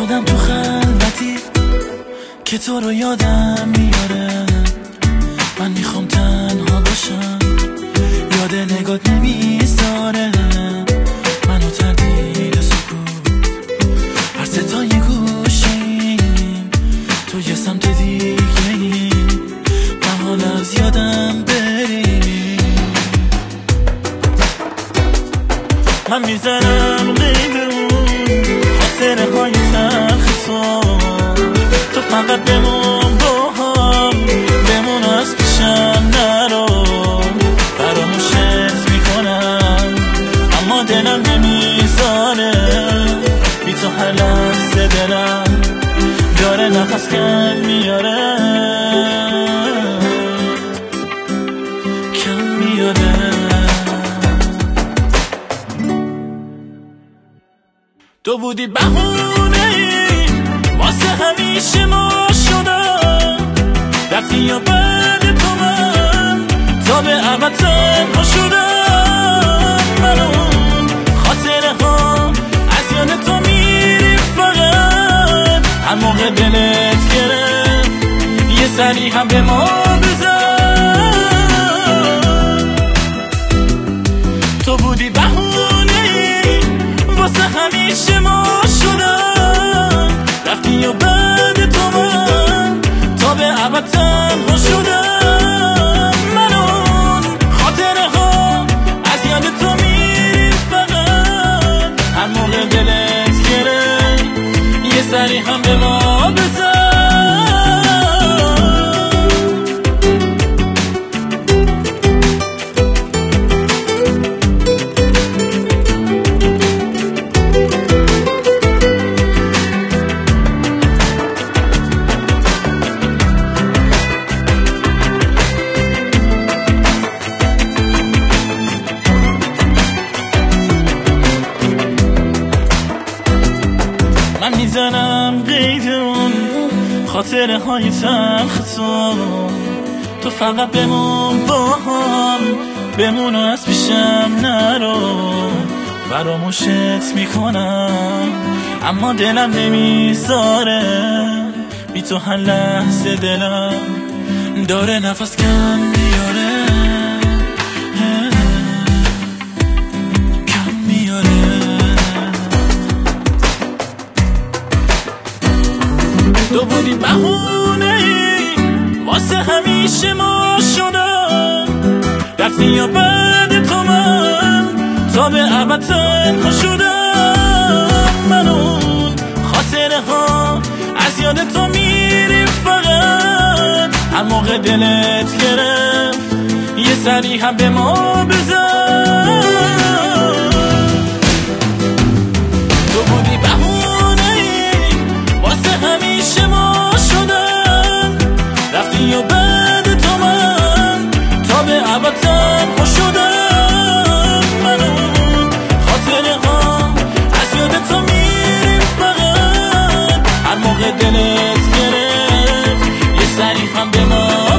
شدم تو خلوتی که تو رو یادم میاره. من میخوام تنها باشم، یاد نگات نمیذاره منو تردید سکوت. هر ستای گوشیم تو یه سمت دیگه ایم، من حال از یادم بری. من میزنم قیدون خاطره های تلخ تو فقط بمون با هم، بمون از پیشم نرو. فراموشت میکنم اما دلم نمیذاره، بی تو هر لحظه دلم داره نفس کم میاره، کم میاره. تو بودی بهونه واسه همیشه ما شدم، رفتی یا بعد تو من تا به ابد تنها شدم. من اون خاطره ها از یاد تو میری فقط، هر موقع دلت گرفت یه سری هم به ما بزن. تو بودی بهونه واسه همیشه ما شدم، رفتی یا بعد تو من تا به ابد تنها شدم. من اون خاطره ها از یاد تو میری فقط، هر موقع دلت گرفت یه سری هم به ما بزن. من میزنم قیدون خاطره های تلخ تو فقط بمون با هم، بمون از پیشم نرو. فراموشت میکنم اما دلم نمیذاره، بی تو هر لحظه دلم داره نفس کم میاره، کم میاره. تو بودی بهونه واسه همیشه ما شدم، رفتی یا بعد تو من تا به ابد تنها شدم. من اون خاطره ها از یاد تو میری فقط، هر موقع دلت گرفت یه سری هم به ما بزن. تو بودی بهونه واسه همیشه ما شدم، رفتی یا بعد تو من تا به ابد تنها شدم. من اون خاطره ها از یاد تو میری فقط، هر موقع دلت گرفت یه سری هم به ما